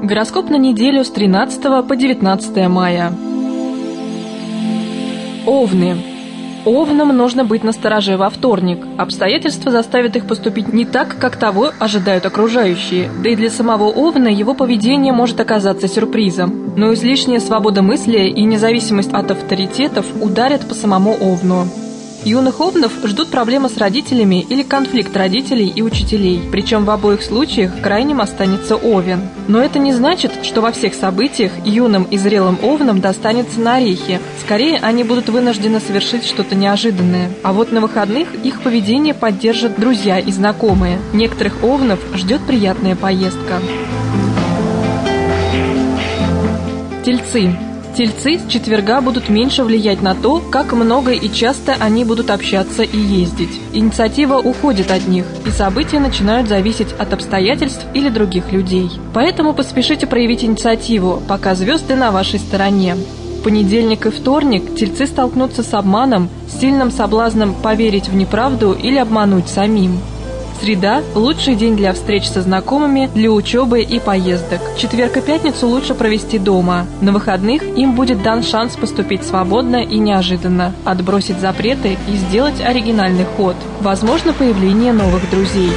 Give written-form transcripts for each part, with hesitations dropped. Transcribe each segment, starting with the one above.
Гороскоп на неделю с 13 по 19 мая. Овны. Овнам нужно быть настороже во вторник. Обстоятельства заставят их поступить не так, как того ожидают окружающие. Да и для самого Овна его поведение может оказаться сюрпризом. Но излишняя свобода мысли и независимость от авторитетов ударят по самому Овну. Юных овнов ждут проблемы с родителями или конфликт родителей и учителей, причем в обоих случаях крайним останется Овен. Но это не значит, что во всех событиях юным и зрелым овнам достанется на орехи. Скорее, они будут вынуждены совершить что-то неожиданное. А вот на выходных их поведение поддержат друзья и знакомые. Некоторых овнов ждет приятная поездка. Тельцы. Тельцы с четверга будут меньше влиять на то, как много и часто они будут общаться и ездить. Инициатива уходит от них, и события начинают зависеть от обстоятельств или других людей. Поэтому поспешите проявить инициативу, пока звезды на вашей стороне. В понедельник и вторник тельцы столкнутся с обманом, с сильным соблазном поверить в неправду или обмануть самим. Среда – лучший день для встреч со знакомыми, для учебы и поездок. Четверг и пятницу лучше провести дома. На выходных им будет дан шанс поступить свободно и неожиданно, отбросить запреты и сделать оригинальный ход. Возможно появление новых друзей.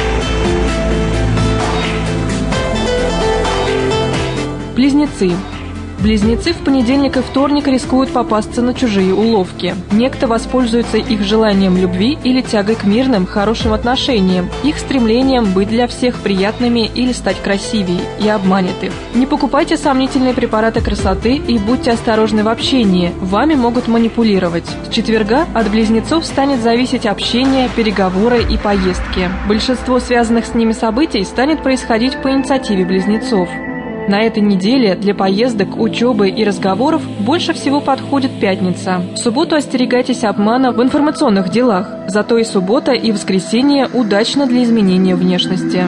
Близнецы. Близнецы в понедельник и вторник рискуют попасться на чужие уловки. Некто воспользуется их желанием любви или тягой к мирным, хорошим отношениям, их стремлением быть для всех приятными или стать красивее, и обманет их. Не покупайте сомнительные препараты красоты и будьте осторожны в общении, вами могут манипулировать. С четверга от близнецов станет зависеть общение, переговоры и поездки. Большинство связанных с ними событий станет происходить по инициативе близнецов. На этой неделе для поездок, учебы и разговоров больше всего подходит пятница. В субботу остерегайтесь обмана в информационных делах, зато и суббота, и воскресенье удачно для изменения внешности.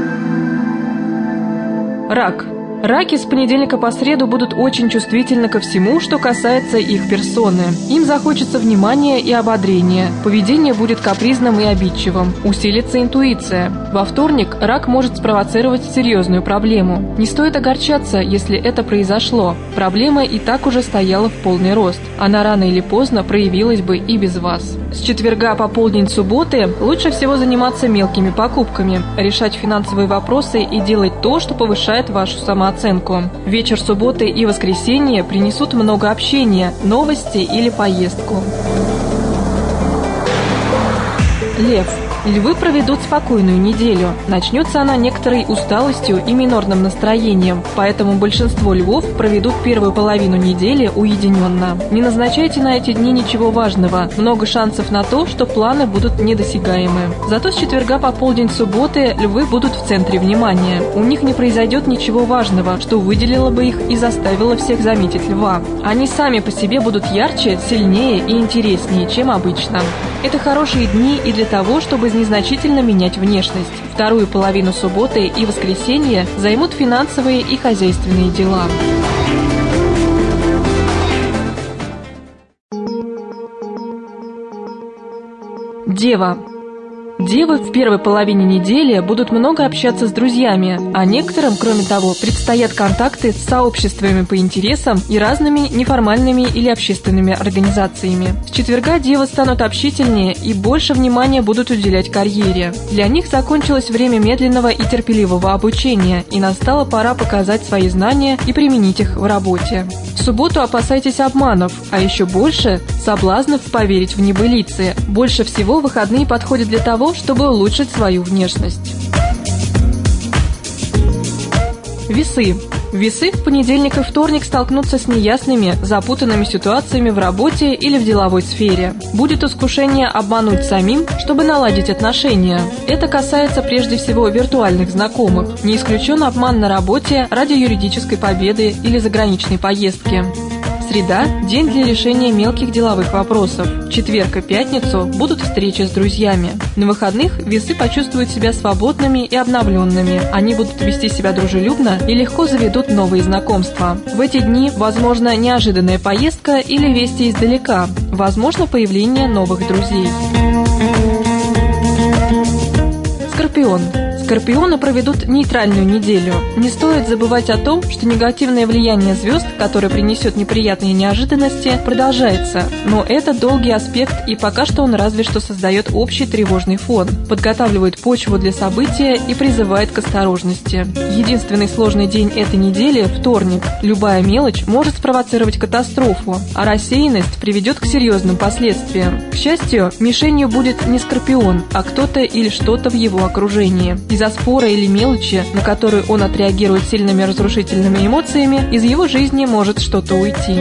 Рак. Раки с понедельника по среду будут очень чувствительны ко всему, что касается их персоны. Им захочется внимания и ободрения. Поведение будет капризным и обидчивым. Усилится интуиция. Во вторник рак может спровоцировать серьезную проблему. Не стоит огорчаться, если это произошло. Проблема и так уже стояла в полный рост. Она рано или поздно проявилась бы и без вас. С четверга по полдень субботы лучше всего заниматься мелкими покупками, решать финансовые вопросы и делать то, что повышает вашу самооценку. Вечер субботы и воскресенье принесут много общения, новости или поездку. Лев. Львы проведут спокойную неделю. Начнется она некоторой усталостью и минорным настроением, поэтому большинство львов проведут первую половину недели уединенно. Не назначайте на эти дни ничего важного, много шансов на то, что планы будут недосягаемы. Зато с четверга по полдень субботы львы будут в центре внимания. У них не произойдет ничего важного, что выделило бы их и заставило всех заметить льва. Они сами по себе будут ярче, сильнее и интереснее, чем обычно. Это хорошие дни и для того, чтобы незначительно менять внешность. Вторую половину субботы и воскресенья займут финансовые и хозяйственные дела. Дева. Девы в первой половине недели будут много общаться с друзьями, а некоторым, кроме того, предстоят контакты с сообществами по интересам и разными неформальными или общественными организациями. С четверга девы станут общительнее и больше внимания будут уделять карьере. Для них закончилось время медленного и терпеливого обучения, и настала пора показать свои знания и применить их в работе. В субботу опасайтесь обманов, а еще больше – соблазнов поверить в небылицы. Больше всего выходные подходят для того, чтобы улучшить свою внешность. Весы. Весы в понедельник и вторник столкнутся с неясными, запутанными ситуациями в работе или в деловой сфере. Будет искушение обмануть самим, чтобы наладить отношения. Это касается прежде всего виртуальных знакомых. Не исключен обман на работе ради юридической победы или заграничной поездки. Среда – день для решения мелких деловых вопросов. В четверг и пятницу будут встречи с друзьями. На выходных весы почувствуют себя свободными и обновленными. Они будут вести себя дружелюбно и легко заведут новые знакомства. В эти дни возможна неожиданная поездка или вести издалека. Возможно появление новых друзей. Скорпион. Скорпионы проведут нейтральную неделю. Не стоит забывать о том, что негативное влияние звезд, которое принесет неприятные неожиданности, продолжается. Но это долгий аспект, и пока что он разве что создает общий тревожный фон, подготавливает почву для события и призывает к осторожности. Единственный сложный день этой недели – вторник. Любая мелочь может спровоцировать катастрофу, а рассеянность приведет к серьезным последствиям. К счастью, мишенью будет не Скорпион, а кто-то или что-то в его окружении. Из-за спора или мелочи, на которую он отреагирует сильными разрушительными эмоциями, из его жизни может что-то уйти.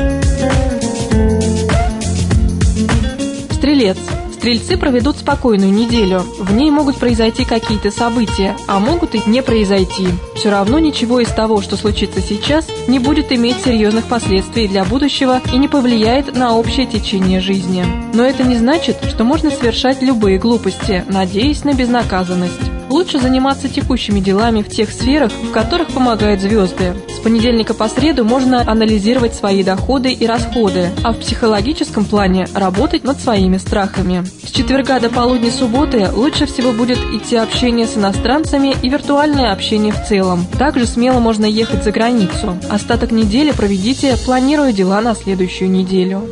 Стрелец. Стрельцы проведут спокойную неделю. В ней могут произойти какие-то события, а могут и не произойти. Все равно ничего из того, что случится сейчас, не будет иметь серьезных последствий для будущего и не повлияет на общее течение жизни. Но это не значит, что можно совершать любые глупости, надеясь на безнаказанность. Лучше заниматься текущими делами в тех сферах, в которых помогают звезды. С понедельника по среду можно анализировать свои доходы и расходы, а в психологическом плане работать над своими страхами. С четверга до полудня субботы лучше всего будет идти общение с иностранцами и виртуальное общение в целом. Также смело можно ехать за границу. Остаток недели проведите, планируя дела на следующую неделю.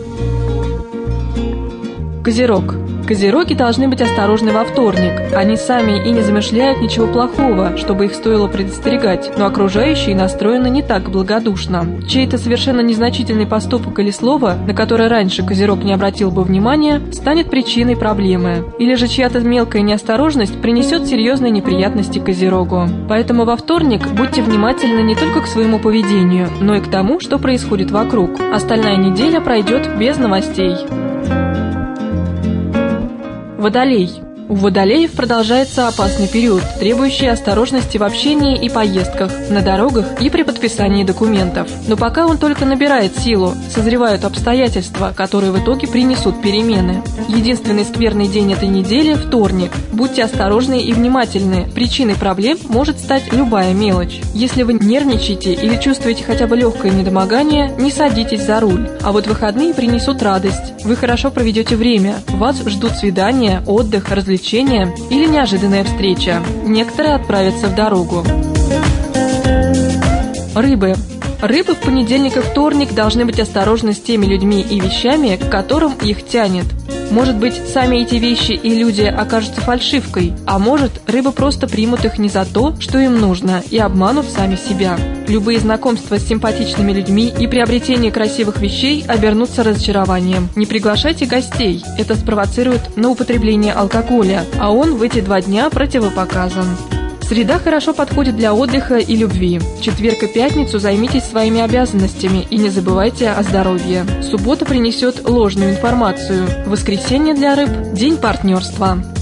Козерог. Козероги должны быть осторожны во вторник. Они сами и не замышляют ничего плохого, чтобы их стоило предостерегать, но окружающие настроены не так благодушно. Чей-то совершенно незначительный поступок или слово, на которое раньше Козерог не обратил бы внимания, станет причиной проблемы. Или же чья-то мелкая неосторожность принесет серьезные неприятности Козерогу. Поэтому во вторник будьте внимательны не только к своему поведению, но и к тому, что происходит вокруг. Остальная неделя пройдет без новостей. Водолей. У водолеев продолжается опасный период, требующий осторожности в общении и поездках, на дорогах и при подписании документов. Но пока он только набирает силу, созревают обстоятельства, которые в итоге принесут перемены. Единственный скверный день этой недели – вторник. Будьте осторожны и внимательны, причиной проблем может стать любая мелочь. Если вы нервничаете или чувствуете хотя бы легкое недомогание, не садитесь за руль. А вот выходные принесут радость. Вы хорошо проведете время, вас ждут свидания, отдых, развлечения или неожиданная встреча. Некоторые отправятся в дорогу. Рыбы. Рыбы в понедельник и вторник должны быть осторожны с теми людьми и вещами, к которым их тянет. Может быть, сами эти вещи и люди окажутся фальшивкой, а может, рыбы просто примут их не за то, что им нужно, и обманут сами себя. Любые знакомства с симпатичными людьми и приобретение красивых вещей обернутся разочарованием. Не приглашайте гостей, это спровоцирует на употребление алкоголя, а он в эти 2 дня противопоказан. Среда хорошо подходит для отдыха и любви. В четверг и пятницу займитесь своими обязанностями и не забывайте о здоровье. Суббота принесет ложную информацию. Воскресенье для рыб – день партнерства.